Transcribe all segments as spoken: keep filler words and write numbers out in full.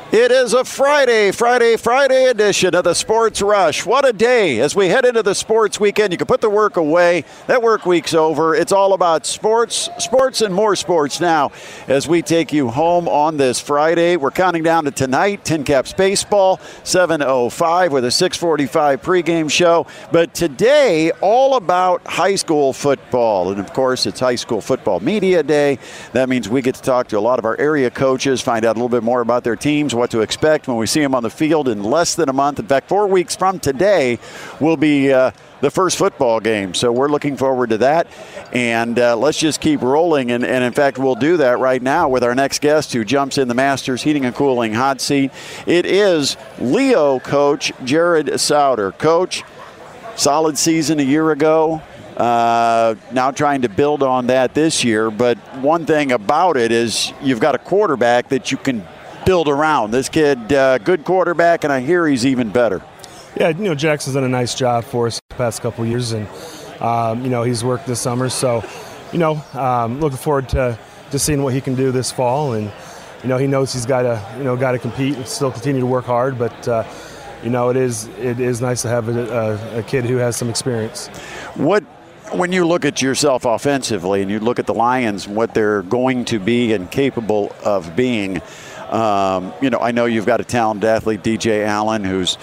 It is a Friday, Friday, Friday edition of the Sports Rush. What a day as we head into the sports weekend. You can put the work away. That work week's over. It's all about sports, sports, and more sports now as we take you home on this Friday. We're counting down to tonight, Tin Caps Baseball, seven oh five with a six forty-five pregame show. But today, all about high school football. And, of course, it's High School Football Media Day. That means we get to talk to a lot of our area coaches, find out a little bit more about their teams, what to expect when we see them on the field in less than a month. In fact, four weeks from today will be uh, the first football game. So we're looking forward to that. And uh, let's just keep rolling. And, and, in fact, we'll do that right now with our next guest who jumps in the Masters Heating and Cooling hot seat. It is Leo coach Jared Sauter. Coach, solid season a year ago. Uh, now trying to build on that this year. But one thing about it is you've got a quarterback that you can build around. This kid, uh, good quarterback, and I hear he's even better. Yeah, you know, Jackson's done a nice job for us the past couple of years, and, um, you know, he's worked this summer. So, you know, um, looking forward to, to seeing what he can do this fall. And, you know, he knows he's got to, you know, got to compete and still continue to work hard. But, uh, you know, it is it is nice to have a, a, a kid who has some experience. What When you look at yourself offensively and you look at the Lions and what they're going to be and capable of being, um, you know, I know you've got a talented athlete, D J Allen, who's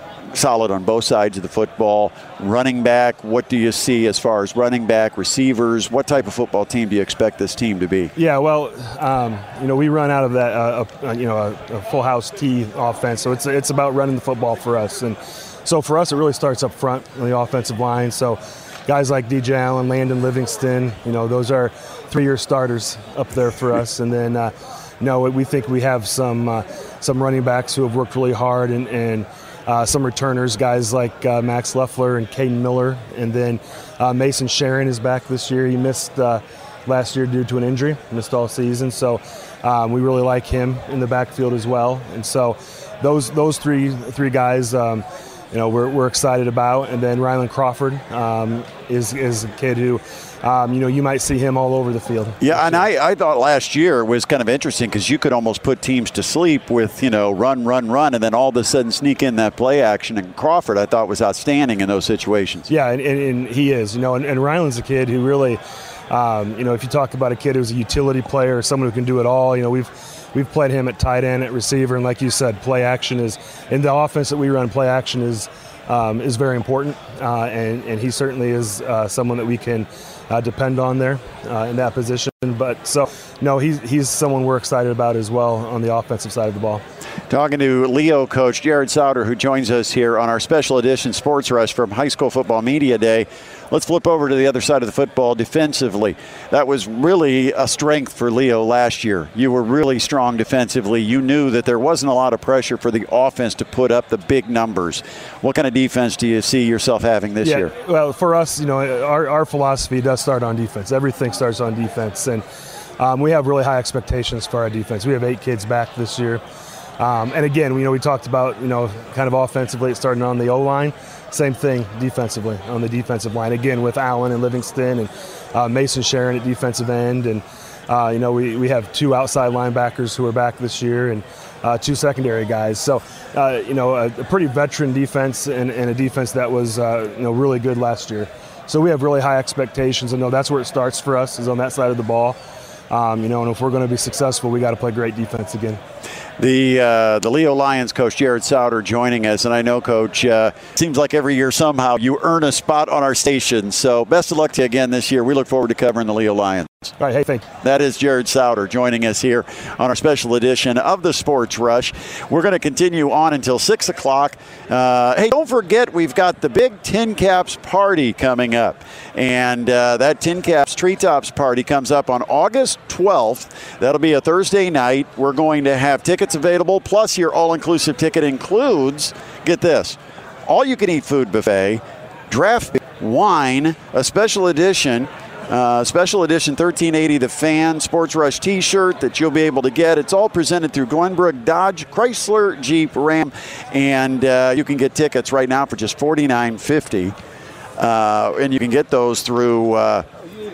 solid on both sides of the football. Running back, what do you see as far as running back, receivers? What type of football team do you expect this team to be? Yeah, well, um, you know, we run out of that, uh, uh, you know, a, a full house T offense, so it's it's about running the football for us. And so for us, it really starts up front on the offensive line. So guys like D J Allen, Landon Livingston, you know, those are three-year starters up there for us. And then, uh, you know, we think we have some uh, some running backs who have worked really hard, and, and uh, some returners, guys like uh, Max Leffler and Caden Miller. And then uh, Mason Sharon is back this year. He missed uh, last year due to an injury, missed all season. So um, we really like him in the backfield as well. And so those those three three guys, um, you know, we're we're excited about. And then Rylan Crawford um, is is a kid who, um, you know, you might see him all over the field. Yeah, and I, I thought last year was kind of interesting because you could almost put teams to sleep with, you know, run, run, run, and then all of a sudden sneak in that play action. And Crawford, I thought, was outstanding in those situations. Yeah, and, and, and he is, you know, and, and Rylan's a kid who really, um, you know, if you talk about a kid who's a utility player, someone who can do it all, you know, we've We've played him at tight end, at receiver, and like you said, play action is, in the offense that we run, play action is um, is very important, uh, and, and he certainly is uh, someone that we can uh, depend on there uh, in that position. But so, no, he's, he's someone we're excited about as well on the offensive side of the ball. Talking to Leo coach Jared Sauter, who joins us here on our special edition Sports Rush from High School Football Media Day. Let's flip over to the other side of the football defensively. That was really a strength for Leo last year. You were really strong defensively. You knew that there wasn't a lot of pressure for the offense to put up the big numbers. What kind of defense do you see yourself having this yeah, year? Well, for us, you know, our, our philosophy does start on defense. Everything starts on defense. And um, we have really high expectations for our defense. We have eight kids back this year. Um, and again, you know, we talked about, you know, kind of offensively starting on the O-line. Same thing defensively on the defensive line. Again, with Allen and Livingston and uh, Mason Sharon at defensive end. And, uh, you know, we, we have two outside linebackers who are back this year and uh, two secondary guys. So, uh, you know, a, a pretty veteran defense and, and a defense that was, uh, you know, really good last year. So we have really high expectations. And, no, that's where it starts for us, is on that side of the ball. Um, you know, and if we're going to be successful, we got to play great defense again. The uh, the Leo Lions coach Jared Sauter joining us, and I know, Coach, uh, seems like every year somehow you earn a spot on our station. So best of luck to you again this year. We look forward to covering the Leo Lions. All right, hey, thank you. That is Jared Sauter joining us here on our special edition of the Sports Rush. We're going to continue on until six o'clock. Uh, hey, don't forget we've got the big Tin Caps party coming up. And uh, that Tin Caps Treetops party comes up on August twelfth. That'll be a Thursday night. We're going to have tickets available, plus your all-inclusive ticket includes, get this, all-you-can-eat food buffet, draft wine, a special edition Uh, special edition thirteen eighty The Fan Sports Rush t-shirt that you'll be able to get. It's all presented through Glenbrook Dodge, Chrysler, Jeep, Ram, and uh, you can get tickets right now for just forty-nine fifty. Uh, and you can get those through uh,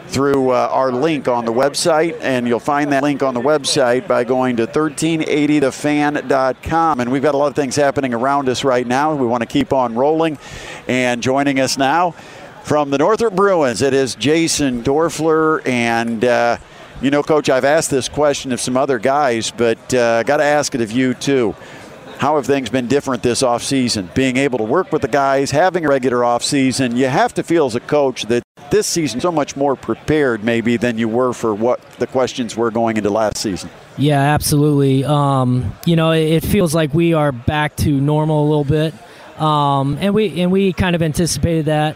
through uh, our link on the website, and you'll find that link on the website by going to thirteen eighty the fan dot com. And we've got a lot of things happening around us right now. We want to keep on rolling. And joining us now from the Northrop Bruins, it is Jason Dorfler. And, uh, you know, Coach, I've asked this question of some other guys, but I uh, got to ask it of you, too. How have things been different this offseason? Being able to work with the guys, having a regular offseason, you have to feel as a coach that this season so much more prepared maybe than you were for what the questions were going into last season. Yeah, absolutely. Um, you know, it feels like we are back to normal a little bit, um, and we and we kind of anticipated that.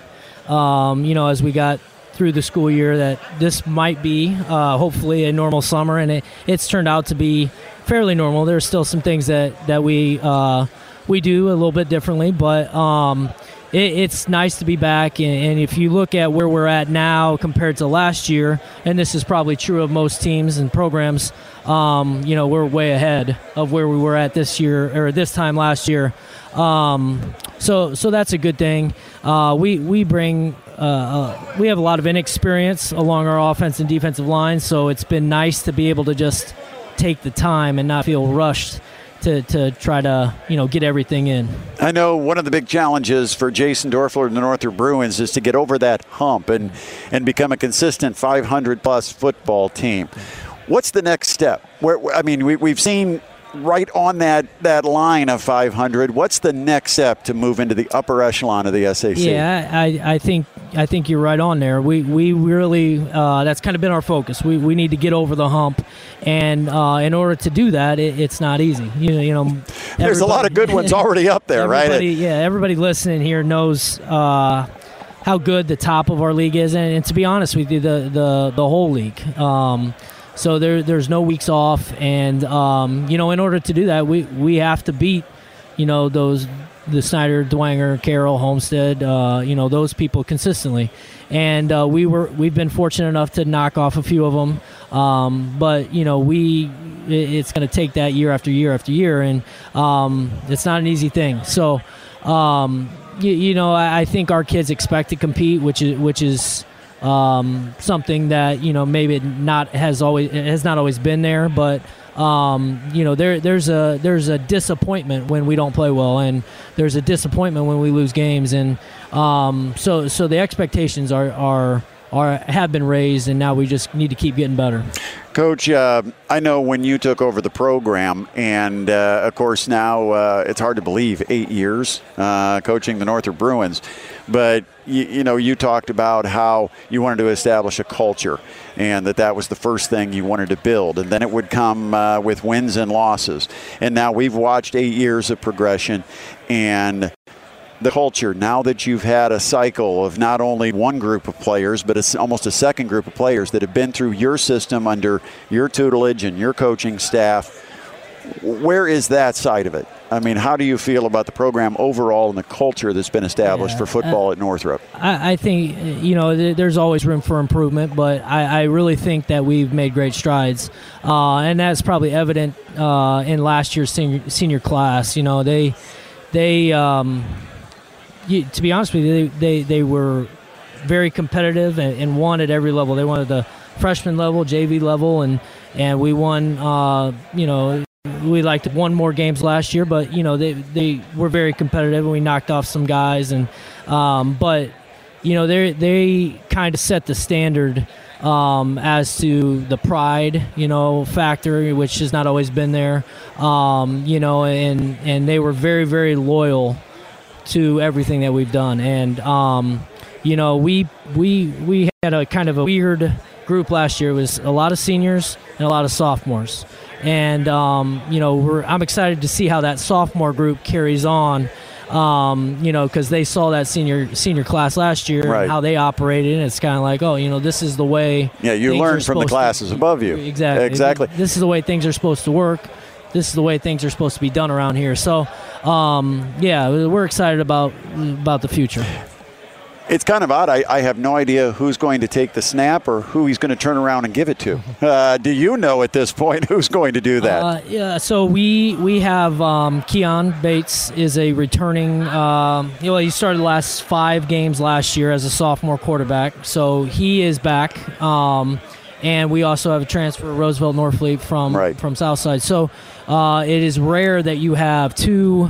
Um, you know, as we got through the school year, that this might be uh, hopefully a normal summer, and it, it's turned out to be fairly normal. There's still some things that that we uh, we do a little bit differently, but um, it, it's nice to be back. And, and if you look at where we're at now compared to last year, and this is probably true of most teams and programs, um, you know, we're way ahead of where we were at this year or this time last year. Um, so so that's a good thing. Uh, we we bring. Uh, uh, we have a lot of inexperience along our offense and defensive line, so it's been nice to be able to just take the time and not feel rushed to, to try to, you know, get everything in. I know one of the big challenges for Jason Dorfler and the Northrop Bruins is to get over that hump and, and become a consistent five hundred plus football team. What's the next step? Where, I mean, we, we've seen right on that, that line of five hundred. What's the next step to move into the upper echelon of the S A C? Yeah, I, I think I think you're right on there. We we really uh, that's kind of been our focus. We we need to get over the hump, and uh, in order to do that, it, it's not easy. You know, you know. There's a lot of good ones already up there, right? Yeah, everybody listening here knows uh, how good the top of our league is, and, and to be honest with you, the the the whole league. Um, So there, there's no weeks off, and um, you know, in order to do that, we, we have to beat, you know, those the Snyder, Dwanger, Carroll, Homestead, uh, you know, those people consistently, and uh, we were we've been fortunate enough to knock off a few of them, um, but you know, we it's going to take that year after year after year, and um, it's not an easy thing. So, um, you, you know, I, I think our kids expect to compete, which is which is. Um, something that, you know, maybe not has always has not always been there, but um, you know, there there's a there's a disappointment when we don't play well, and there's a disappointment when we lose games, and um, so so the expectations are are are have been raised, and now we just need to keep getting better. Coach, uh, I know when you took over the program, and uh, of course now uh, it's hard to believe eight years uh, coaching the Northrop Bruins, but you, you know, you talked about how you wanted to establish a culture, and that that was the first thing you wanted to build, and then it would come uh, with wins and losses, and now we've watched eight years of progression, and the culture, now that you've had a cycle of not only one group of players, but it's almost a second group of players that have been through your system under your tutelage and your coaching staff, where is that side of it? I mean, how do you feel about the program overall and the culture that's been established yeah, for football uh, at Northrop? I, I think, you know, th- there's always room for improvement, but I, I really think that we've made great strides. Uh, and that's probably evident uh, in last year's senior, senior class. You know, they, they, um, You, to be honest with you, they, they, they were very competitive and, and won at every level. They won at the freshman level, J V level, and, and we won, uh, you know, we liked won more games last year, but, you know, they, they were very competitive, and we knocked off some guys. And um, but, you know, they they kind of set the standard um, as to the pride, you know, factor, which has not always been there, um, you know, and, and they were very, very loyal to everything that we've done. And um, you know, we we we had a kind of a weird group last year. It was a lot of seniors and a lot of sophomores, and um, you know, we're, I'm excited to see how that sophomore group carries on, um, you know, because they saw that senior senior class last year, right, and how they operated, and it's kind of like, oh, you know, this is the way yeah you learn from the classes to, above you. Exactly exactly this is the way things are supposed to work. This is the way things are supposed to be done around here. So, um, yeah, we're excited about about the future. It's kind of odd. I, I have no idea who's going to take the snap or who he's going to turn around and give it to. Uh, do you know at this point who's going to do that? Uh, yeah, so we we have um, Keon Bates is a returning. Um, you know, he started the last five games last year as a sophomore quarterback, so he is back. Um, and we also have a transfer, Roosevelt Norfleet from right. from Southside. So uh, it is rare that you have two.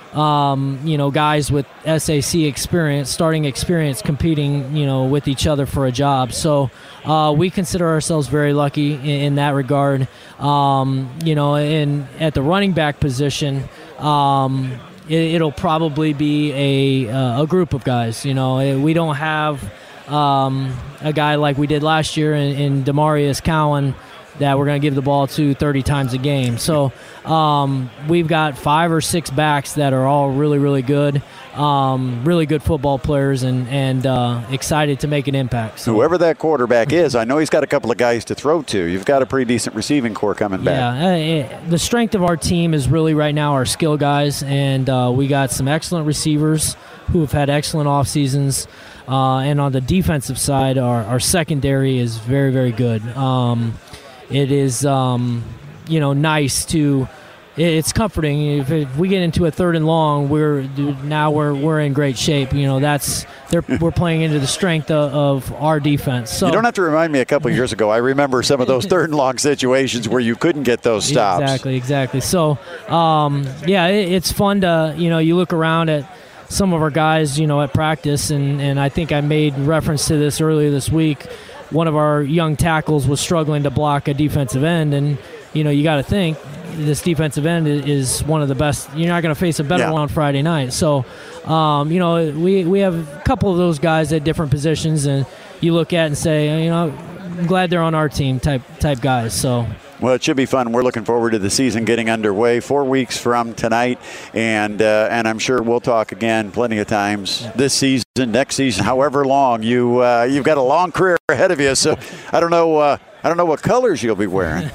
Um, you know, guys with S A C experience, starting experience, competing, you know, with each other for a job. So uh, we consider ourselves very lucky in, in that regard. Um, you know, in at the running back position, um, it, it'll probably be a uh, a group of guys. You know, we don't have um, a guy like we did last year in, in Demarius Cowan that we're going to give the ball to thirty times a game. So um, we've got five or six backs that are all really, really good, um, really good football players, and, and uh, excited to make an impact. So, whoever that quarterback is, I know he's got a couple of guys to throw to. You've got a pretty decent receiving core coming back. Yeah, uh, the strength of our team is really right now our skill guys, and uh, we got some excellent receivers who have had excellent off seasons. Uh, and on the defensive side, our, our secondary is very, very good. Um, It is, um, you know, nice to. It's comforting if, if we get into a third and long. We're now we're we're in great shape. You know, that's they're, we're playing into the strength of, of our defense. So you don't have to remind me. A couple of years ago, I remember some of those third and long situations where you couldn't get those stops. Exactly, exactly. So, um, yeah, it, it's fun to you know you look around at some of our guys, you know, at practice, and and I think I made reference to this earlier this week. One of our young tackles was struggling to block a defensive end, and you know you got to think this defensive end is one of the best. You're not going to face a better yeah. one on Friday night. So, um, you know, we we have a couple of those guys at different positions, and you look at and say, you know, I'm glad they're on our team type type guys. So. Well, it should be fun. We're looking forward to the season getting underway four weeks from tonight, and uh, and I'm sure we'll talk again plenty of times this season, next season, however long. You uh, you've got a long career ahead of you, so I don't know. Uh, I don't know what colors you'll be wearing.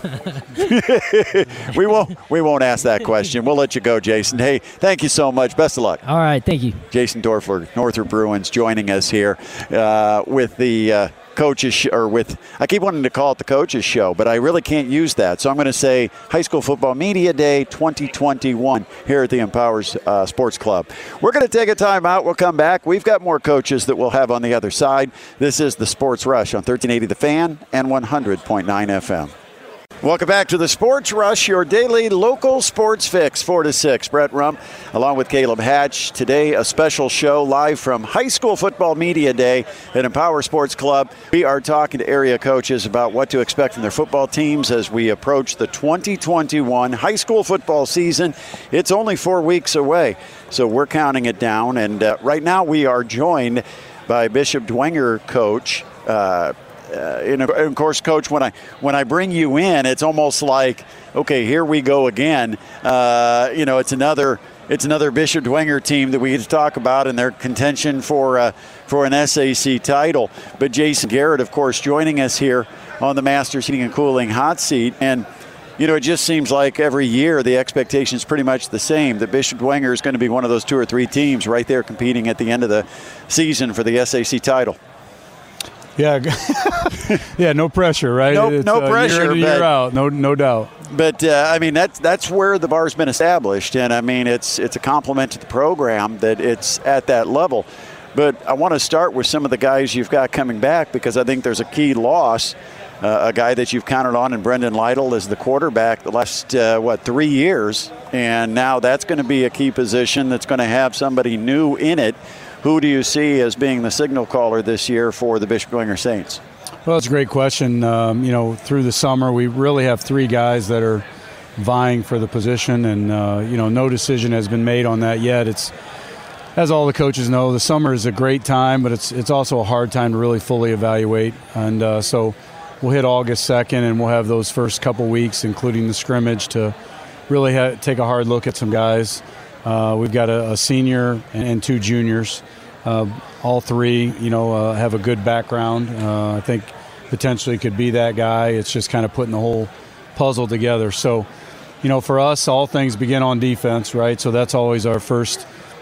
we won't we won't ask that question. We'll let you go, Jason. Hey, thank you so much. Best of luck. All right, thank you. Jason Dorfler, Northrop Bruins, joining us here uh, with the. Uh, coaches sh- or with I keep wanting to call it the coaches show, but I really can't use that, so I'm going to say High School Football Media Day twenty twenty-one here at the Empowers uh, Sports Club. We're going to take a time out. We'll come back. We've got more coaches that we'll have on the other side. This is the Sports Rush on thirteen eighty The Fan and one hundred point nine F M. Welcome back to the Sports Rush, your daily local sports fix, four to six. Brett Rump, along with Caleb Hatch. Today, a special show live from High School Football Media Day at Empower Sports Club. We are talking to area coaches about what to expect from their football teams as we approach the twenty twenty-one high school football season. It's only four weeks away, so we're counting it down. And uh, right now, we are joined by Bishop Dwenger coach. Uh, Uh, and of course, Coach, when I when I bring you in, it's almost like, okay, here we go again. Uh, you know, it's another it's another Bishop Dwenger team that we get to talk about in their contention for uh, for an S A C title. But Jason Garrett, of course, joining us here on the Masters Heating and Cooling hot seat. And you know, it just seems like every year the expectation is pretty much the same, that Bishop Dwenger is going to be one of those two or three teams right there competing at the end of the season for the S A C title. Yeah, yeah, no pressure, right? Nope, it's, no uh, pressure. Year in, year out, no, no doubt. But uh, I mean, that's that's where the bar's been established, and I mean, it's it's a compliment to the program that it's at that level. But I want to start with some of the guys you've got coming back, because I think there's a key loss. Uh, a guy that you've counted on in Brendan Lytle as the quarterback the last, uh, what, three years. And now that's going to be a key position that's going to have somebody new in it. Who do you see as being the signal caller this year for the Bishop Dwenger Saints? Well, it's a great question. Um, you know, through the summer, we really have three guys that are vying for the position, and, uh, you know, no decision has been made on that yet. It's, as all the coaches know, the summer is a great time, but it's it's also a hard time to really fully evaluate. And uh, so we'll hit August second, and we'll have those first couple weeks, including the scrimmage, to really ha- take a hard look at some guys. Uh, we've got a, a senior and two juniors. Uh, all three, you know, uh, have a good background. Uh, I think potentially could be that guy. It's just kind of putting the whole puzzle together. So, you know, for us, all things begin on defense, right? So that's always our first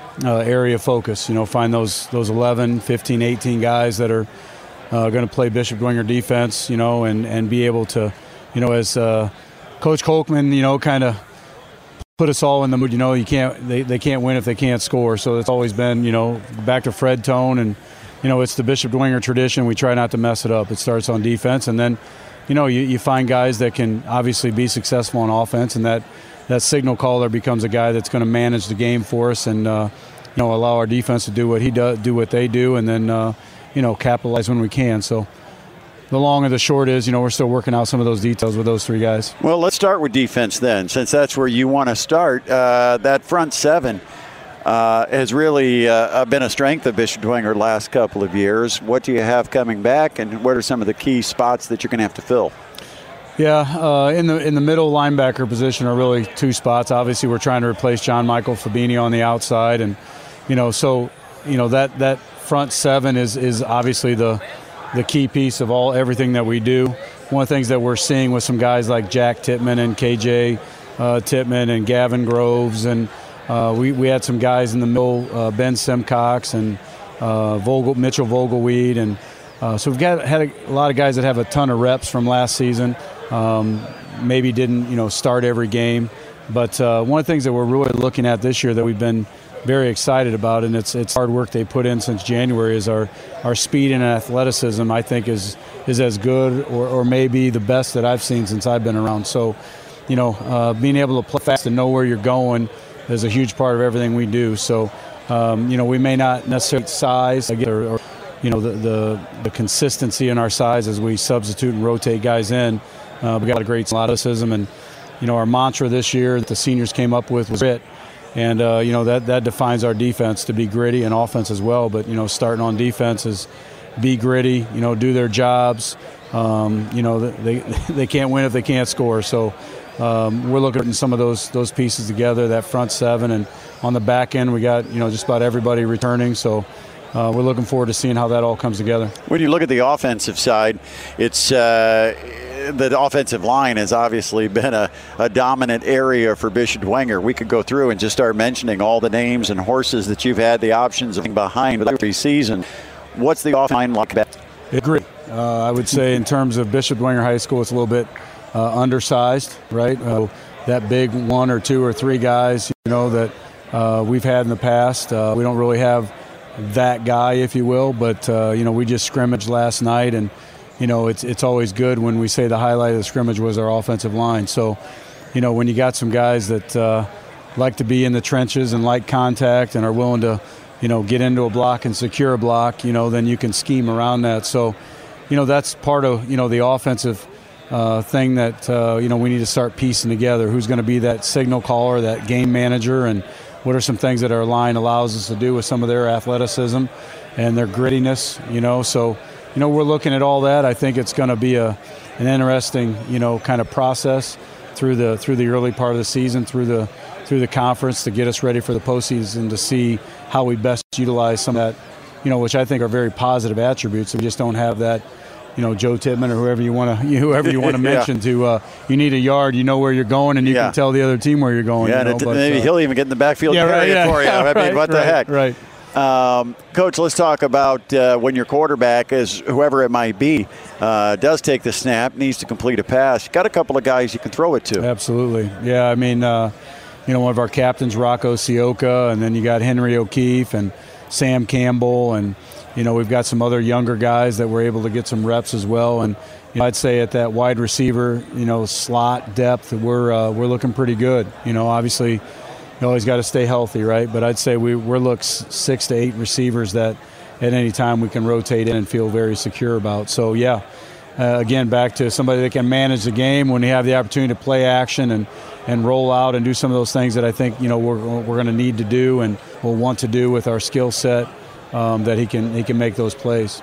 uh, area of focus. You know, find those those eleven, fifteen, eighteen guys that are uh, going to play Bishop Dwenger defense. You know, and and be able to, you know, as uh, Coach Kolkman, you know, kind of put us all in the mood. You know, you can't they, they can't win if they can't score. So it's always been, you know, back to Fred Tone, and you know, it's the Bishop Dwenger tradition. We try not to mess it up. It starts on defense, and then, you know, you, you find guys that can obviously be successful on offense, and that that signal caller becomes a guy that's going to manage the game for us, and uh, you know, allow our defense to do what he does, do what they do, and then uh, you know, capitalize when we can. So the long and the short is, you know, we're still working out some of those details with those three guys. Well, let's start with defense then, since that's where you want to start. Uh, that front seven uh, has really uh, been a strength of Bishop Dwenger the last couple of years. What do you have coming back, and what are some of the key spots that you're going to have to fill? Yeah, uh, in the in the middle linebacker position are really two spots. Obviously, we're trying to replace John Michael Fabini on the outside, and you know, so you know that that front seven is is obviously the the key piece of all everything that we do. One of the things that we're seeing with some guys like Jack Titman and K J uh, Titman and Gavin Groves, and uh, we, we had some guys in the middle, uh, Ben Simcox and uh, Vogel, Mitchell Vogelweed, and uh, so we've got had a, a lot of guys that have a ton of reps from last season. Um, maybe didn't you know start every game, but uh, one of the things that we're really looking at this year that we've been very excited about, and it's it's hard work they put in since January, is our our speed and athleticism. I think is is as good or, or maybe the best that I've seen since I've been around. So, you know, uh, being able to play fast and know where you're going is a huge part of everything we do. So, um, you know, we may not necessarily size or, or you know the, the the consistency in our size as we substitute and rotate guys in. Uh, we got a great athleticism, and you know our mantra this year that the seniors came up with was grit. And, uh, you know, that, that defines our defense, to be gritty, and offense as well. But, you know, starting on defense is be gritty, you know, do their jobs. Um, you know, they they can't win if they can't score. So um, we're looking at some of those those pieces together, that front seven. And on the back end, we got, you know, just about everybody returning. So uh, we're looking forward to seeing how that all comes together. When you look at the offensive side, it's uh, the offensive line has obviously been a, a dominant area for Bishop Dwenger. We could go through and just start mentioning all the names and horses that you've had the options of behind every season. What's the offensive line like? I agree. Uh, I would say in terms of Bishop Dwenger High School, it's a little bit uh, undersized, right? Uh, that big one or two or three guys, you know, that uh, we've had in the past. Uh, we don't really have that guy, if you will, but, uh, you know, we just scrimmaged last night, and you know, it's it's always good when we say the highlight of the scrimmage was our offensive line. So, you know, when you got some guys that uh, like to be in the trenches and like contact and are willing to, you know, get into a block and secure a block, you know, then you can scheme around that. So, you know, that's part of, you know, the offensive uh, thing that, uh, you know, we need to start piecing together. Who's going to be that signal caller, that game manager, and what are some things that our line allows us to do with some of their athleticism and their grittiness, you know. So, you know, we're looking at all that. I think it's going to be a an interesting, you know, kind of process through the through the early part of the season, through the through the conference, to get us ready for the postseason, to see how we best utilize some of that, you know, which I think are very positive attributes. We just don't have that, you know, Joe Titman or whoever you want to whoever you want to mention yeah. to. Uh, you need a yard, you know where you're going, and you yeah. can tell the other team where you're going. Yeah, you know, and it, but, maybe uh, he'll even get in the backfield yeah, right, yeah, for you. I mean, right, what the right, heck? Right. Um, Coach, let's talk about uh, when your quarterback, is whoever it might be, uh, does take the snap, needs to complete a pass. Got a couple of guys you can throw it to. Absolutely. Yeah, I mean, uh, you know, one of our captains, Rocco Sioka, and then you got Henry O'Keefe and Sam Campbell, and, you know, we've got some other younger guys that were able to get some reps as well. And you know, I'd say at that wide receiver, you know, slot depth, we're uh, we're looking pretty good. You know, obviously, you always got to stay healthy, right? But I'd say we, we're look six to eight receivers that at any time we can rotate in and feel very secure about. So, yeah, uh, again, back to somebody that can manage the game when you have the opportunity to play action and, and roll out and do some of those things that I think, you know, we're, we're going to need to do and we'll want to do with our skill set, um, that he can he can make those plays.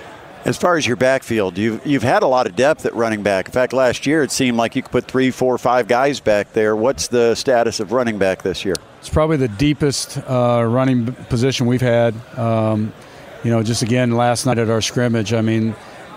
As far as your backfield, you've, you've had a lot of depth at running back. In fact, last year it seemed like you could put three, four, five guys back there. What's the status of running back this year? It's probably the deepest uh, running position we've had. Um, you know, just again, last night at our scrimmage, I mean,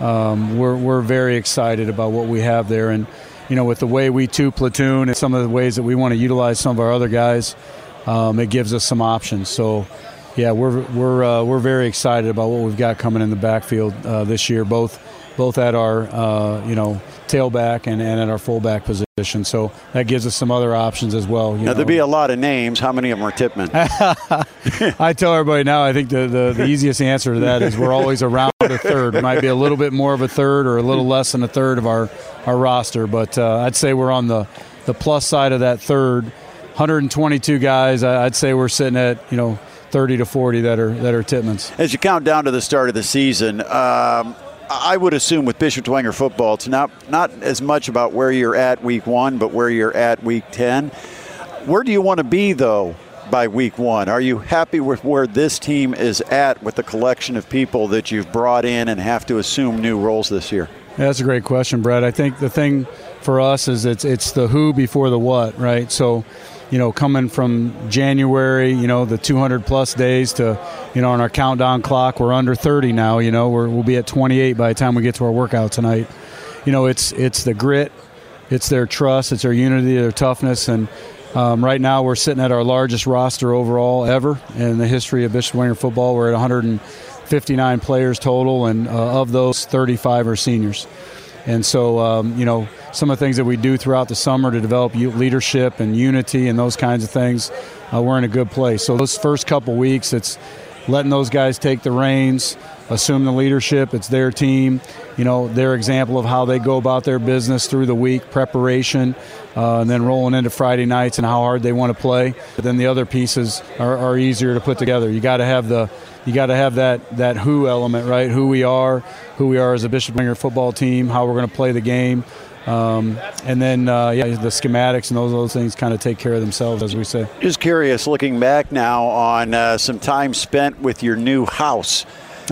um, we're, we're very excited about what we have there. And, you know, with the way we two platoon and some of the ways that we want to utilize some of our other guys, um, it gives us some options. So, yeah, we're we're uh, we're very excited about what we've got coming in the backfield uh, this year, both both at our uh, you know tailback and, and at our fullback position. So that gives us some other options as well. You now, know. there'd be a lot of names. How many of them are Tippmann? I tell everybody now, I think the, the, the easiest answer to that is we're always around a third. It might be a little bit more of a third or a little less than a third of our, our roster. But uh, I'd say we're on the, the plus side of that third. one hundred twenty-two guys, I'd say we're sitting at, you know, thirty to forty that are that are Tippmanns. As you count down to the start of the season, um, I would assume with Bishop Dwenger football, it's not not as much about where you're at week one, but where you're at week ten. Where do you want to be, though, by week one? Are you happy with where this team is at with the collection of people that you've brought in and have to assume new roles this year? Yeah, that's a great question, Brett. I think the thing for us is it's it's the who before the what, right? So, you know, coming from January, you know, the two hundred plus days to, you know, on our countdown clock, we're under thirty now, you know, we're, we'll be at twenty-eight by the time we get to our workout tonight. You know, it's it's the grit, it's their trust, it's their unity, their toughness. And um, right now we're sitting at our largest roster overall ever in the history of Bishop Dwenger football. We're at one hundred fifty-nine players total, and uh, of those, thirty-five are seniors. And so, um, you know, some of the things that we do throughout the summer to develop leadership and unity and those kinds of things, uh, we're in a good place. So those first couple weeks, it's letting those guys take the reins, assume the leadership. It's their team, you know, their example of how they go about their business through the week, preparation, uh, and then rolling into Friday nights and how hard they want to play. But then the other pieces are, are easier to put together. You got to have the You got to have that that who element, right? Who we are, who we are as a Bishop Dwenger football team, how we're going to play the game, um, and then uh, yeah, the schematics and those those things kind of take care of themselves, as we say. Just curious, looking back now on uh, some time spent with your new house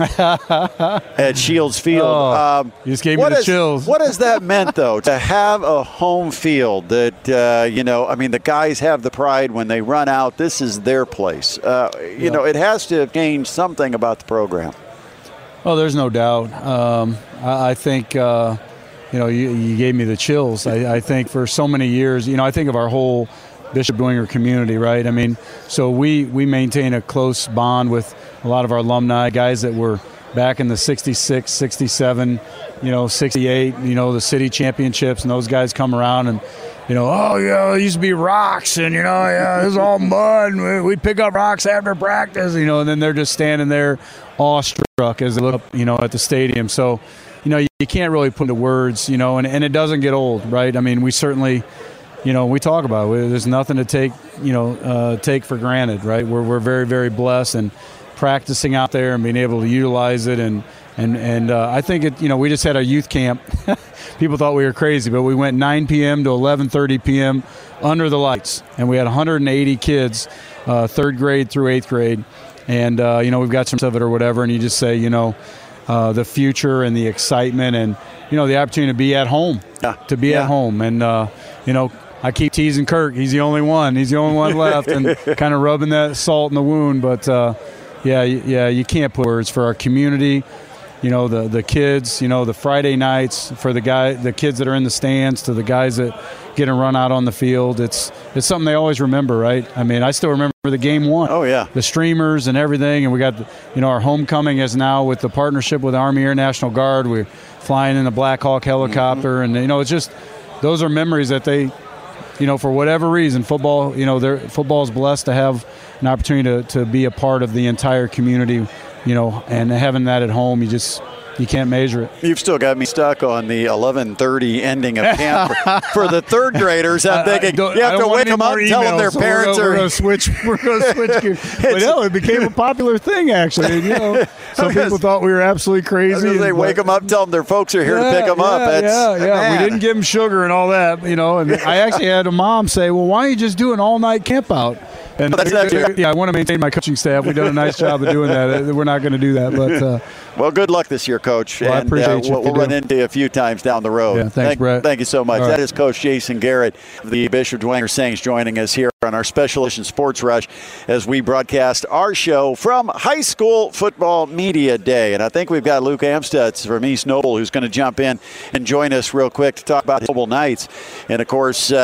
at Shields Field. Oh, um, you just gave me the is, chills. What has that meant, though, to have a home field that, uh, you know, I mean, the guys have the pride when they run out. This is their place. Uh, you yeah. know, it has to have changed something about the program. Oh, there's no doubt. Um, I, I think, uh, you know, you, you gave me the chills. I, I think for so many years, you know, I think of our whole Bishop Dwenger community, right? I mean, so we, we maintain a close bond with a lot of our alumni, guys that were back in the sixty-six, sixty-seven, you know, sixty-eight, you know, the city championships, and those guys come around and, you know, oh, yeah, it used to be rocks, and, you know, yeah, it was all mud, and we'd pick up rocks after practice, you know, and then they're just standing there awestruck as they look up, you know, at the stadium. So, you know, you can't really put into words, you know, and, and it doesn't get old, right? I mean, we certainly, you know, we talk about it. There's nothing to take, you know, uh, take for granted, right? We're, we're very, very blessed, and practicing out there and being able to utilize it. And, and, and uh, I think, it. you know, we just had our youth camp. People thought we were crazy, but we went nine p.m. to eleven thirty p.m. under the lights. And we had one hundred eighty kids, uh, third grade through eighth grade. And, uh, you know, we've got some of it or whatever, and you just say, you know, uh, the future and the excitement and, you know, the opportunity to be at home, yeah. to be yeah. at home. And, uh, you know, I keep teasing Kirk. He's the only one. He's the only one left, and kind of rubbing that salt in the wound. But, uh, yeah, yeah, you can't put words for our community. You know, the the kids, you know, the Friday nights for the guy, the kids that are in the stands to the guys that get a run out on the field. It's it's something they always remember, right? I mean, I still remember the game one. Oh, yeah. The streamers and everything. And we got, the, you know, our homecoming is now with the partnership with Army Air National Guard. We're flying in a Black Hawk helicopter. Mm-hmm. And, you know, it's just, those are memories that they, you know, for whatever reason, football, you know, football is blessed to have an opportunity to, to be a part of the entire community, you know, and having that at home, you just, you can't measure it. You've still got me stuck on the eleven thirty ending of camp for, for the third graders. I'm thinking you have to wake them up and tell them their parents we're are. Going to switch. We're going to switch gears. But no, it became a popular thing actually. And, you know, some people thought we were absolutely crazy. They wake them up, tell them their folks are here yeah, to pick them yeah, up. That's, yeah, yeah. Man. We didn't give them sugar and all that, you know. And I actually had a mom say, "Well, why don't you just do an all-night camp out?" And that's not true. Yeah, I want to maintain my coaching staff. We've done a nice job of doing that. We're not going to do that, but uh, well, good luck this year, Coach. Well, and I appreciate uh, you we'll, we'll run into you a few times down the road. Yeah, thanks, thank, Brett. Thank you so much. All That right. is Coach Jason Garrett, the Bishop Dwenger Saints, joining us here on our Special Edition Sports Rush as we broadcast our show from High School Football Media Day. And I think we've got Luke Amstutz from East Noble who's going to jump in and join us real quick to talk about Noble Knights. And, of course, uh,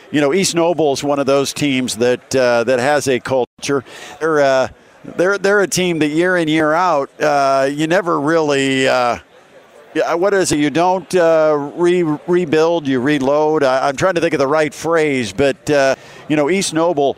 you know, East Noble is one of those teams that uh, that has a culture. They're uh, they're they're a team that year in year out, uh, you never really. Uh, Yeah, what is it? You don't uh, re- rebuild, you reload. I, I'm trying to think of the right phrase, but uh, you know, East Noble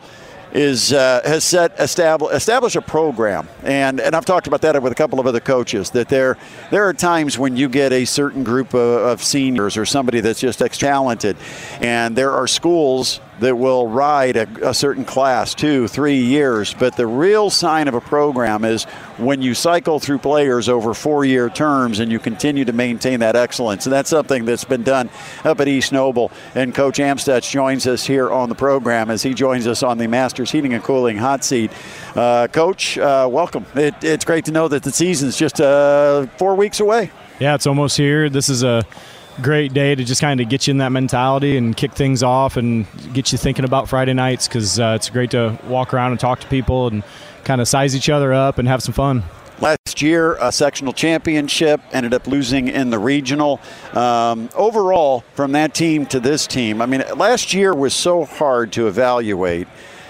is uh, has set establish establish a program, and and I've talked about that with a couple of other coaches. That there there are times when you get a certain group of, of seniors or somebody that's just ex talented, and there are schools that will ride a, a certain class two, three years. But the real sign of a program is when you cycle through players over four-year terms and you continue to maintain that excellence. And that's something that's been done up at East Noble. And Coach Amstutz joins us here on the program as he joins us on the Masters Heating and Cooling hot seat. Uh, Coach, uh, welcome. It, it's great to know that the season's just uh, four weeks away. Yeah, it's almost here. This is a great day to just kind of get you in that mentality and kick things off and get you thinking about Friday nights, because uh, it's great to walk around and talk to people and kind of size each other up and have some fun. Last year, a sectional championship, ended up losing in the regional. Um, overall, from that team to this team, I mean, last year was so hard to evaluate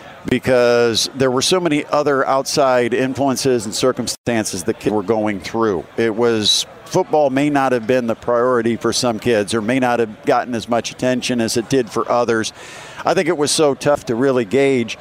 because there were so many other outside influences and circumstances that kids were going through. It was football may not have been the priority for some kids or may not have gotten as much attention as it did for others. I think it was so tough to really gauge,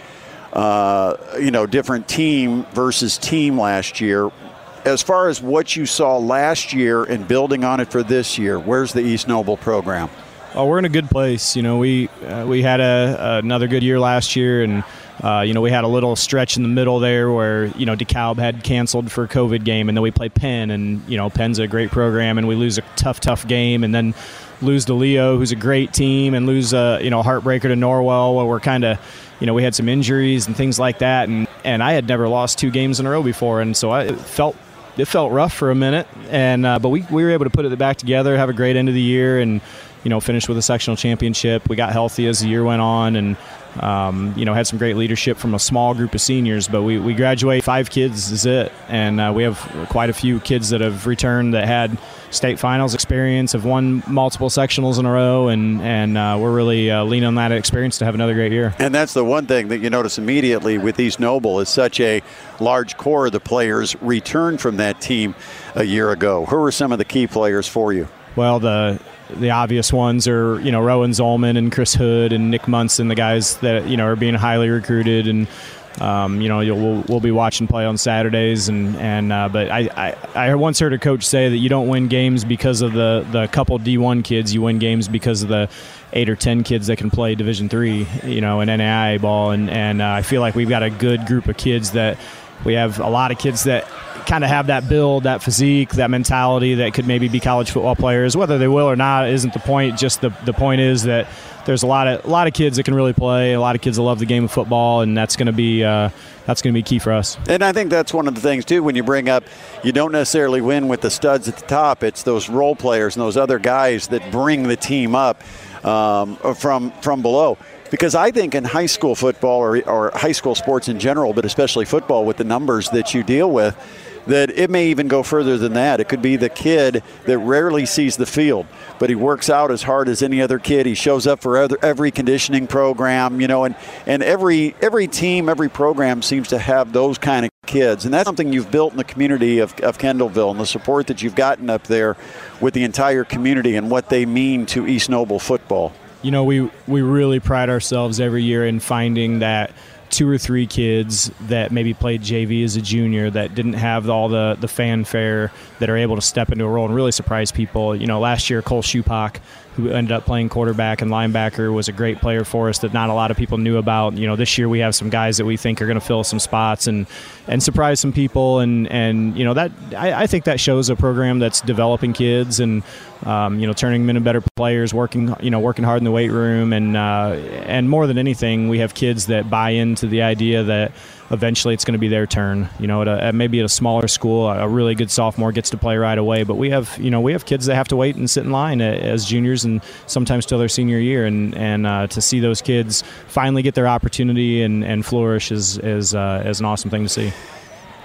uh, you know, different team versus team last year. As far as what you saw last year and building on it for this year, where's the East Noble program? Oh, we're in a good place. You know, we uh, we had a, another good year last year, and uh, you know, we had a little stretch in the middle there where, you know, DeKalb had canceled for a COVID game, and then we played Penn, and you know, Penn's a great program, and we lose a tough, tough game, and then lose to Leo, who's a great team, and lose a you know heartbreaker to Norwell, where we're kind of, you know, we had some injuries and things like that, and and I had never lost two games in a row before, and so I it felt. It felt rough for a minute, and uh, but we, we were able to put it back together, have a great end of the year, and you know finish with a sectional championship. We got healthy as the year went on, and um, you know had some great leadership from a small group of seniors. But we, we graduate five kids is it, and uh, we have quite a few kids that have returned that had state finals experience, have won multiple sectionals in a row, and and uh, we're really uh, leaning on that experience to have another great year. And that's the one thing that you notice immediately with East Noble is such a large core of the players returned from that team a year ago. Who are some of the key players for you? Well, the the obvious ones are, you know, Rowan Zolman and Chris Hood and Nick Munson, the guys that, you know, are being highly recruited, and um, you know, you'll, we'll, we'll be watching play on Saturdays, and and uh, but I, I I once heard a coach say that you don't win games because of the the couple D one kids, you win games because of the eight or ten kids that can play Division three, you know, in N A I A ball, and and uh, I feel like we've got a good group of kids that. We have a lot of kids that kind of have that build, that physique, that mentality that could maybe be college football players. Whether they will or not isn't the point. Just the the point is that there's a lot of a lot of kids that can really play, a lot of kids that love the game of football, and that's going to be uh, that's going to be key for us. And I think that's one of the things too. When you bring up, you don't necessarily win with the studs at the top. It's those role players and those other guys that bring the team up um, from from below. Because I think in high school football or, or high school sports in general, but especially football with the numbers that you deal with, that it may even go further than that. It could be the kid that rarely sees the field, but he works out as hard as any other kid. He shows up for other, every conditioning program, you know, and, and every every team, every program seems to have those kind of kids. And that's something you've built in the community of, of Kendallville, and the support that you've gotten up there with the entire community and what they mean to East Noble football. You know, we, we really pride ourselves every year in finding that two or three kids that maybe played J V as a junior that didn't have all the, the fanfare that are able to step into a role and really surprise people. You know, last year, Cole Schupak, who ended up playing quarterback and linebacker, was a great player for us that not a lot of people knew about. You know, this year we have some guys that we think are going to fill some spots and, and surprise some people. And, and you know, that I, I think that shows a program that's developing kids and, um, you know, turning them into better players, working, you know, working hard in the weight room. And, uh, and more than anything, we have kids that buy into the idea that eventually it's going to be their turn. You know, at, a, at maybe at a smaller school, a really good sophomore gets to play right away. But we have, you know, we have kids that have to wait and sit in line as juniors and sometimes till their senior year. And and uh, to see those kids finally get their opportunity and, and flourish is is, uh, is an awesome thing to see.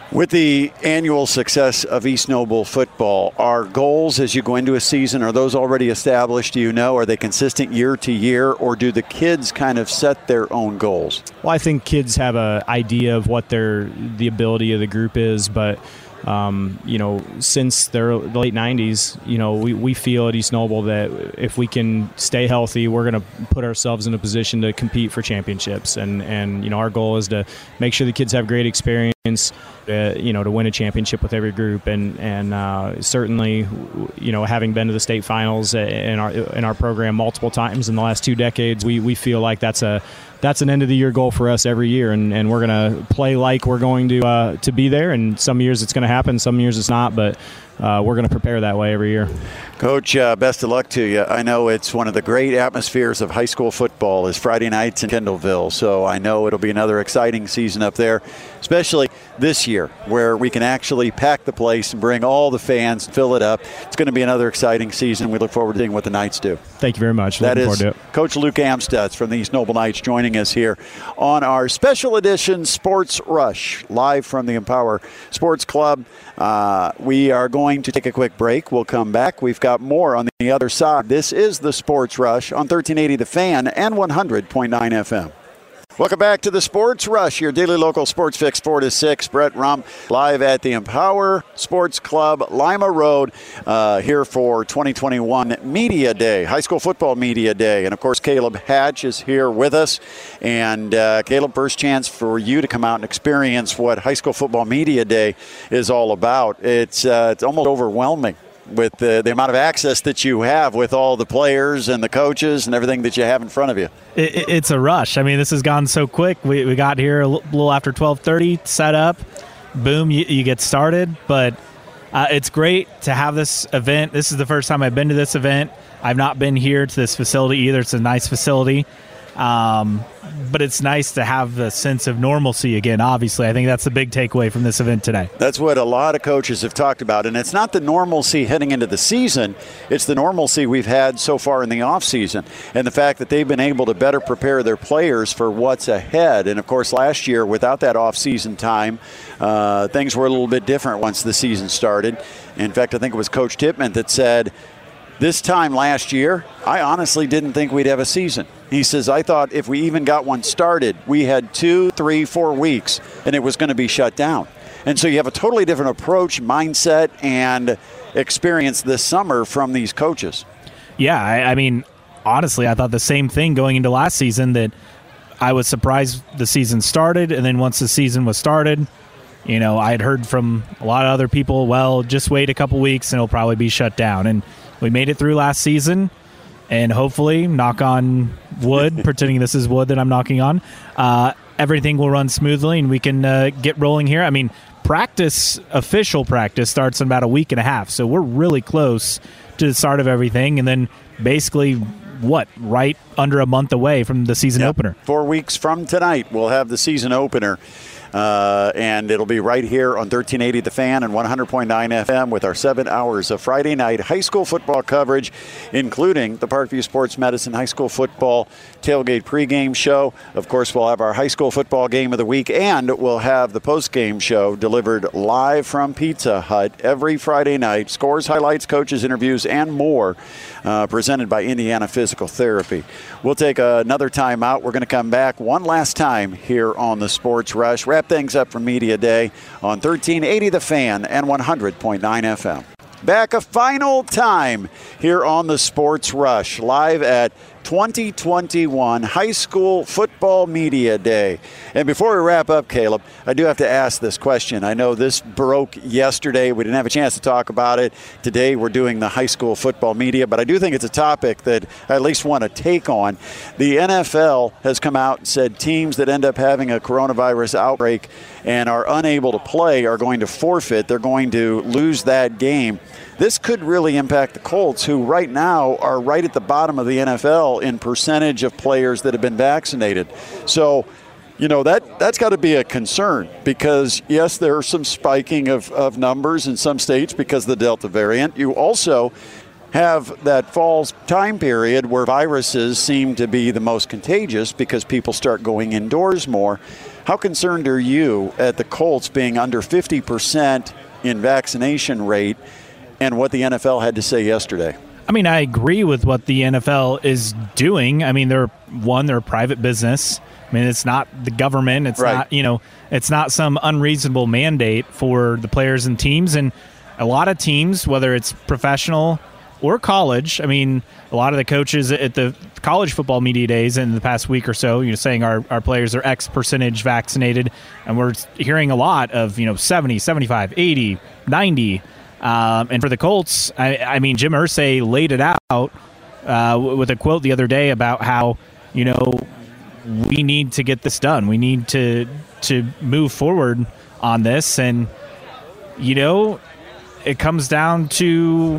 With the annual success of East Noble football, are goals as you go into a season, are those already established? Do you know? Are they consistent year to year, or do the kids kind of set their own goals? Well, I think kids have an idea of what their the ability of the group is, but Um, you know, since the late nineties, you know, we, we feel at East Noble that if we can stay healthy, we're going to put ourselves in a position to compete for championships. And, and, you know, our goal is to make sure the kids have great experience, uh, you know, to win a championship with every group. And, and uh, certainly, you know, having been to the state finals in our in our program multiple times in the last two decades, we, we feel like that's a that's an end-of-the-year goal for us every year, and, and we're going to play like we're going to uh, to be there. And some years it's going to happen, some years it's not, but uh, we're going to prepare that way every year. Coach, uh, best of luck to you. I know it's one of the great atmospheres of high school football is Friday nights in Kendallville, so I know it'll be another exciting season up there, especially this year where we can actually pack the place and bring all the fans, fill it up. It's going to be another exciting season. We look forward to seeing what the Knights do. Thank you very much. That Looking is forward to it. Coach Luke Amstutz from the East Noble Knights joining us here on our special edition Sports Rush, live from the Empower Sports Club. Uh, we are going to take a quick break. We'll come back. We've got more on the other side. This is the Sports Rush on thirteen eighty The Fan and one hundred point nine F M. Welcome back to the Sports Rush, your daily local sports fix four to six. Brett Rump live at the Empower Sports Club, Lima Road, uh, here for twenty twenty-one Media Day, High School Football Media Day. And, of course, Caleb Hatch is here with us. And, uh, Caleb, first chance for you to come out and experience what High School Football Media Day is all about. It's, uh, it's almost overwhelming with the, the amount of access that you have with all the players and the coaches and everything that you have in front of you. It, it's a rush. I mean, this has gone so quick. We, we got here a little after twelve thirty, set up, boom, you, you get started. But uh, it's great to have this event. This is the first time I've been to this event. I've not been here to this facility either. It's a nice facility. Um, but it's nice to have the sense of normalcy again, obviously. I think that's the big takeaway from this event today. That's what a lot of coaches have talked about, and it's not the normalcy heading into the season. It's the normalcy we've had so far in the offseason, and the fact that they've been able to better prepare their players for what's ahead. And, of course, last year, without that offseason time, uh, things were a little bit different once the season started. In fact, I think it was Coach Tippmann that said, this time last year, I honestly didn't think we'd have a season. He says, I thought if we even got one started, we had two, three, four weeks, and it was going to be shut down. And so you have a totally different approach, mindset, and experience this summer from these coaches. Yeah, I, I mean, honestly, I thought the same thing going into last season, that I was surprised the season started, and then once the season was started, you know, I had heard from a lot of other people, well, just wait a couple weeks and it'll probably be shut down. And we made it through last season, and hopefully, knock on wood, pretending this is wood that I'm knocking on, uh, everything will run smoothly and we can uh, get rolling here. I mean, practice, official practice, starts in about a week and a half, so we're really close to the start of everything, and then basically, what, right under a month away from the season yep. opener. Four weeks from tonight, we'll have the season opener. Uh, and it'll be right here on thirteen eighty The Fan and one hundred point nine F M with our seven hours of Friday night high school football coverage, including the Parkview Sports Medicine High School Football Tailgate pregame show. Of course, we'll have our high school football game of the week, and we'll have the postgame show delivered live from Pizza Hut every Friday night. Scores, highlights, coaches, interviews, and more, uh, presented by Indiana Physical Therapy. We'll take another time out. We're going to come back one last time here on the Sports Rush. Wrap things up for Media Day on thirteen eighty The Fan and one hundred point nine F M. Back a final time here on the Sports Rush, live at twenty twenty-one High School Football Media Day. And before we wrap up, Caleb, I do have to ask this question. I know this broke yesterday. We didn't have a chance to talk about it. Today we're doing the high school football media, but I do think it's a topic that I at least want to take on. The N F L has come out and said teams that end up having a coronavirus outbreak and are unable to play are going to forfeit. They're going to lose that game. This could really impact the Colts, who right now are right at the bottom of the N F L in percentage of players that have been vaccinated. So, you know, that, that's got to be a concern because, yes, there's some spiking of, of numbers in some states because of the Delta variant. You also have that fall time period where viruses seem to be the most contagious because people start going indoors more. How concerned are you at the Colts being under fifty percent in vaccination rate and what the N F L had to say yesterday? I mean, I agree with what the N F L is doing. I mean, they're one, they're a private business. I mean, it's not the government. It's right. not, you know, it's not some unreasonable mandate for the players and teams. And a lot of teams, whether it's professional or college, I mean, a lot of the coaches at the college football media days in the past week or so, you know, saying our, our players are X percentage vaccinated. And we're hearing a lot of, you know, seventy, seventy-five, eighty, ninety. Um, and for the Colts, I, I mean, Jim Irsay laid it out uh, with a quote the other day about how, you know, we need to get this done. We need to to move forward on this. And, you know, it comes down to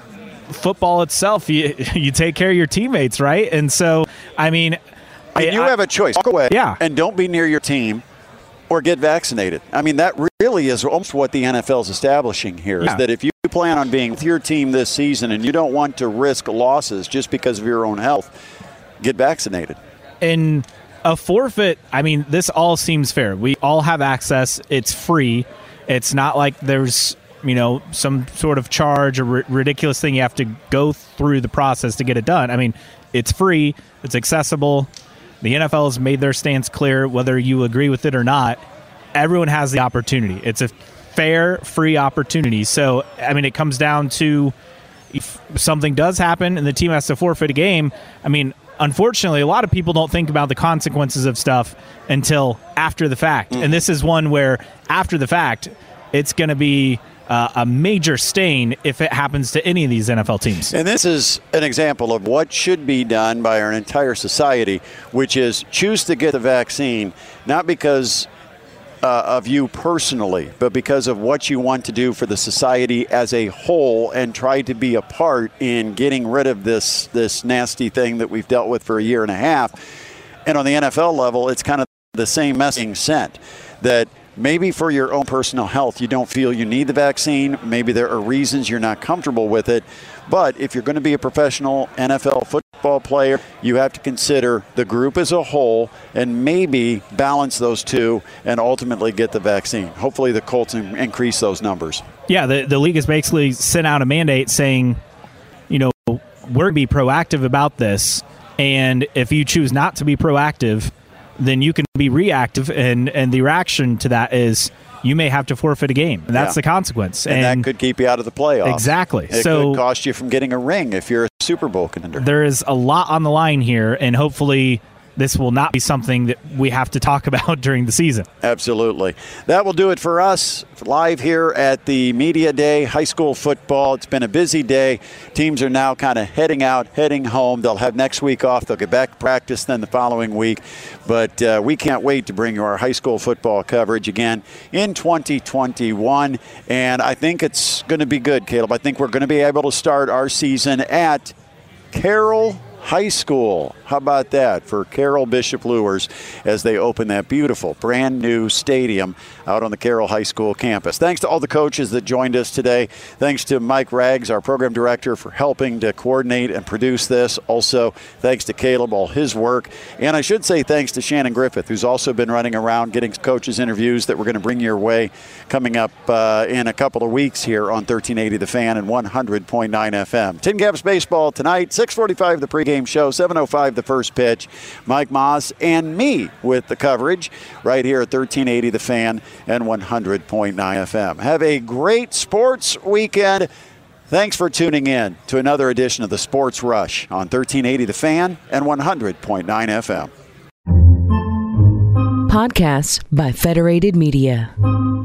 football itself. You, you take care of your teammates, right? And so, I mean, and you I, have a choice. Walk away yeah. and don't be near your team or get vaccinated. I mean, that really is almost what the N F L is establishing here, yeah. is that if you plan on being with your team this season and you don't want to risk losses just because of your own health, get vaccinated. And a forfeit, I mean, this all seems fair. We all have access. It's free. It's not like there's, you know, some sort of charge or r- ridiculous thing you have to go through the process to get it done. I mean, it's free. It's accessible. The N F L has made their stance clear, whether you agree with it or not. Everyone has the opportunity. It's a fair, free opportunity. So, I mean, it comes down to if something does happen and the team has to forfeit a game, I mean, unfortunately, a lot of people don't think about the consequences of stuff until after the fact. Mm. And this is one where, after the fact, it's going to be uh, a major stain if it happens to any of these N F L teams. And this is an example of what should be done by our entire society, which is choose to get the vaccine, not because uh, of you personally, but because of what you want to do for the society as a whole, and try to be a part in getting rid of this this nasty thing that we've dealt with for a year and a half. And on the N F L level, it's kind of the same messaging sent, that maybe for your own personal health, you don't feel you need the vaccine. Maybe there are reasons you're not comfortable with it. But if you're going to be a professional N F L football player, you have to consider the group as a whole and maybe balance those two and ultimately get the vaccine. Hopefully the Colts increase those numbers. Yeah, the, the league has basically sent out a mandate saying, you know, we're going to be proactive about this. And if you choose not to be proactive, then you can be reactive, and, and the reaction to that is you may have to forfeit a game. And that's yeah. the consequence. And, and that could keep you out of the playoffs. Exactly. It so, could cost you from getting a ring if you're a Super Bowl contender. There is a lot on the line here, and hopefully this will not be something that we have to talk about during the season. Absolutely. That will do it for us live here at the Media Day, high school football. It's been a busy day. Teams are now kind of heading out, heading home. They'll have next week off. They'll get back to practice then the following week. But uh, we can't wait to bring you our high school football coverage again in twenty twenty-one. And I think it's going to be good, Caleb. I think we're going to be able to start our season at Carroll High School. How about that for Carroll Bishop Luers as they open that beautiful brand new stadium out on the Carroll High School campus. Thanks to all the coaches that joined us today. Thanks to Mike Rags, our program director, for helping to coordinate and produce this. Also, thanks to Caleb, all his work. And I should say thanks to Shannon Griffith, who's also been running around getting coaches interviews that we're going to bring your way coming up uh, in a couple of weeks here on thirteen eighty The Fan and one hundred point nine F M. Tin Caps baseball tonight, six forty-five the pregame show, seven oh five the first pitch. Mike Moss and me with the coverage right here at thirteen eighty The Fan and one hundred point nine F M. Have a great sports weekend. Thanks for tuning in to another edition of the Sports Rush on thirteen eighty The Fan and one hundred point nine F M. Podcasts by Federated Media.